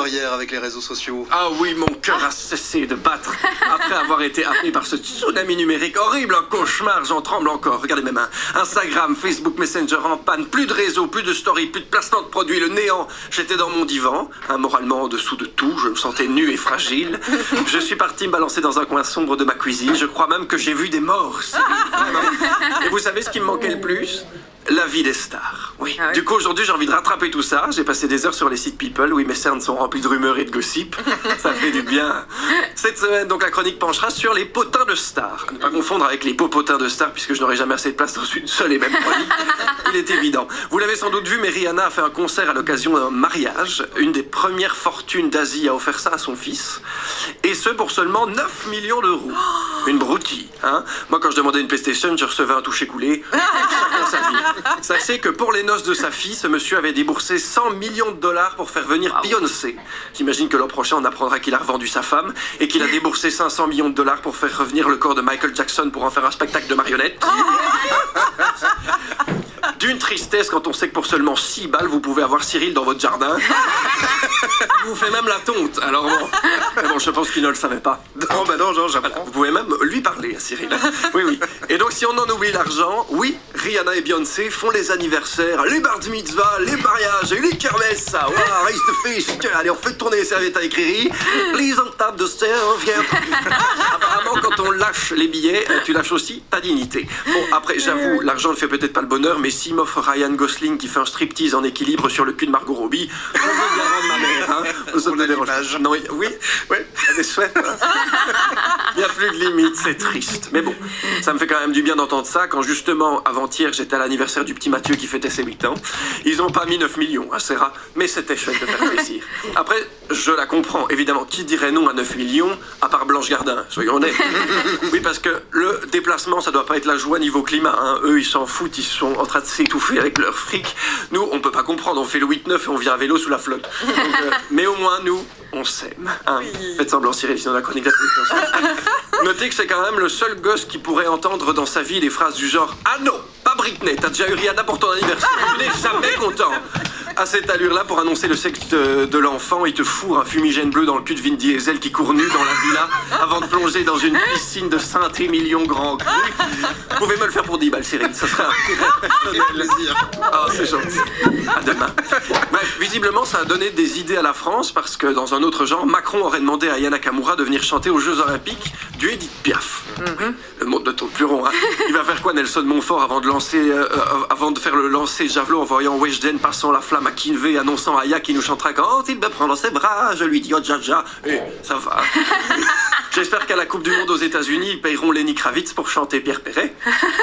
alors hier avec les réseaux sociaux? Ah oui, mon cœur a cessé de battre. Après avoir été happé par ce tsunami numérique horrible, un cauchemar, j'en tremble encore. Regardez mes mains. Instagram, Facebook Messenger en panne, plus de réseau, plus de story, plus de placement de produits, le néant. J'étais dans mon divan, moralement en dessous de tout, je me sentais nu et fragile. Je suis parti me balancer dans un coin sombre de ma cuisine. Je crois même que j'ai vu des morts. Et vous savez ce qui me manquait le plus? La vie des stars, oui. Ah ouais. Du coup, aujourd'hui, j'ai envie de rattraper tout ça. J'ai passé des heures sur les sites People. Oui, mes cernes sont remplies de rumeurs et de gossip. Ça fait du bien. Cette semaine, donc, la chronique penchera sur les potins de stars. À ne pas confondre avec les popotins de stars, puisque je n'aurai jamais assez de place dans une seule et même chronique. Il est évident. Vous l'avez sans doute vu, mais Rihanna a fait un concert à l'occasion d'un mariage. Une des premières fortunes d'Asie a offert ça à son fils. Et ce, pour seulement 9 millions d'euros. Une broutille, hein. Moi, quand je demandais une PlayStation, je recevais un toucher-coulé. Chacun sa vie. Sachez que pour les noces de sa fille, ce monsieur avait déboursé 100 millions de dollars pour faire venir Beyoncé. J'imagine que l'an prochain, on apprendra qu'il a revendu sa femme et qu'il a déboursé 500 millions de dollars pour faire revenir le corps de Michael Jackson pour en faire un spectacle de marionnettes. D'une tristesse quand on sait que pour seulement 6 balles, vous pouvez avoir Cyril dans votre jardin. Il vous fait même la tonte. Alors bon, mais bon, je pense qu'il ne le savait pas. Non, bah non, j'apprends. Vous pouvez même lui parler à Cyril. Oui, oui. Et donc, si on en oublie l'argent, oui, Rihanna et Beyoncé font les anniversaires, les bar mitzvahs, les mariages et les kermesses. Ça, wow, raise the fish. Tiens, allez, on fait tourner les serviettes avec Riri. Please on tap the stairs, viens. Apparemment, quand on lâche les billets, tu lâches aussi ta dignité. Bon, après, j'avoue, l'argent ne fait peut-être pas le bonheur, mais s'il m'offre Ryan Gosling qui fait un striptease en équilibre sur le cul de Margot Robbie, on veut bien rendre ma mère, hein. Ça ne dérange pas. Non, oui, elle est chouette. Hein. Il n'y a plus de limite, c'est triste. Mais bon, ça me fait quand même du bien d'entendre ça quand justement, avant-hier, j'étais à l'anniversaire du petit Mathieu qui fêtait ses 8 ans. Ils n'ont pas mis 9 millions, hein, c'est rare, mais c'était chouette de faire plaisir. Après, je la comprends, évidemment, qui dirait non à 9 millions, à part Blanche Gardin, soyons honnêtes. Oui, parce que le déplacement, ça doit pas être la joie niveau climat, hein. Eux, ils s'en foutent, ils sont en train de s'étouffer avec leur fric. Nous, on peut pas comprendre, on fait le 8-9 et on vient à vélo sous la flotte. Donc, mais au moins, nous, on s'aime. Hein. Oui. Faites semblant, Cyril, sinon la chronique va. Notez que c'est quand même le seul gosse qui pourrait entendre dans sa vie des phrases du genre « Ah non, pas Britney, t'as déjà eu Rihanna pour ton anniversaire, tu n'es jamais content !» À cette allure-là, pour annoncer le sexe de l'enfant, il te fourre un fumigène bleu dans le cul de Vin Diesel qui court nu dans la villa avant de plonger dans une piscine de Saint-Émilion Grand Cru. Vous pouvez me le faire pour 10 balles, Cyril, ça serait un plaisir. Oh, c'est gentil. À demain. Bref, visiblement, ça a donné des idées à la France parce que, dans un autre genre, Macron aurait demandé à Yana Nakamura de venir chanter aux Jeux Olympiques du Edith Piaf. Le monde ne tourne plus rond, hein. Il va faire quoi, Nelson Montfort, avant de faire le lancer javelot en voyant Weshden passant la flamme à Kinvey, annonçant à Aya qui nous chantera quand il me prend dans ses bras, je lui dis oh jaja, et ça va. J'espère qu'à la Coupe du Monde aux États-Unis, ils payeront Lenny Kravitz pour chanter Pierre Perret.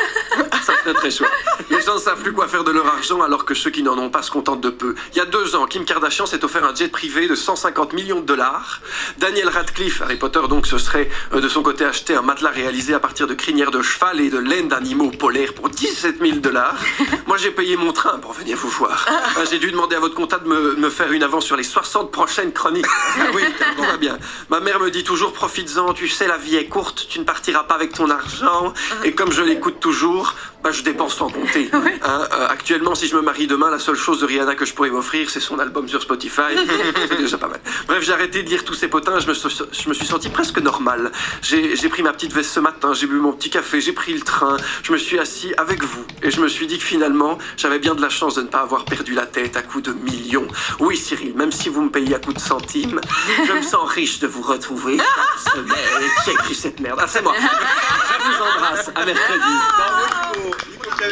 Ça serait très chouette. Les gens ne savent plus quoi faire de leur argent alors que ceux qui n'en ont pas se contentent de peu. Il y a 2 ans, Kim Kardashian s'est offert un jet privé de 150 millions de dollars. Daniel Radcliffe, Harry Potter donc, ce serait de son côté acheté un matelas réalisé à partir de crinières de cheval et de laine d'animaux polaires pour 17 000 $. Moi, j'ai payé mon train pour venir vous voir. J'ai dû demander à votre comptable de me faire une avance sur les 60 prochaines chroniques. Ah oui, on va bien. Ma mère me dit toujours, profites-en, tu sais, la vie est courte, tu ne partiras pas avec ton argent. Et comme je l'écoute toujours, je dépense sans compter. Hein, actuellement, si je me marie demain, la seule chose de Rihanna que je pourrais m'offrir, c'est son album sur Spotify. C'est déjà pas mal. Bref, j'ai arrêté de lire tous ces potins, je me suis senti presque normal. J'ai pris ma petite veste ce matin, j'ai bu mon petit café, j'ai pris le train, je me suis assis avec vous. Et je me suis dit que finalement, j'avais bien de la chance de ne pas avoir perdu la tête à coups de millions. Oui, Cyril, même si vous me payez à coups de centimes, je me sens riche de vous retrouver. J'ai écrit cette merde. Ah, c'est moi. Je vous embrasse. À mercredi.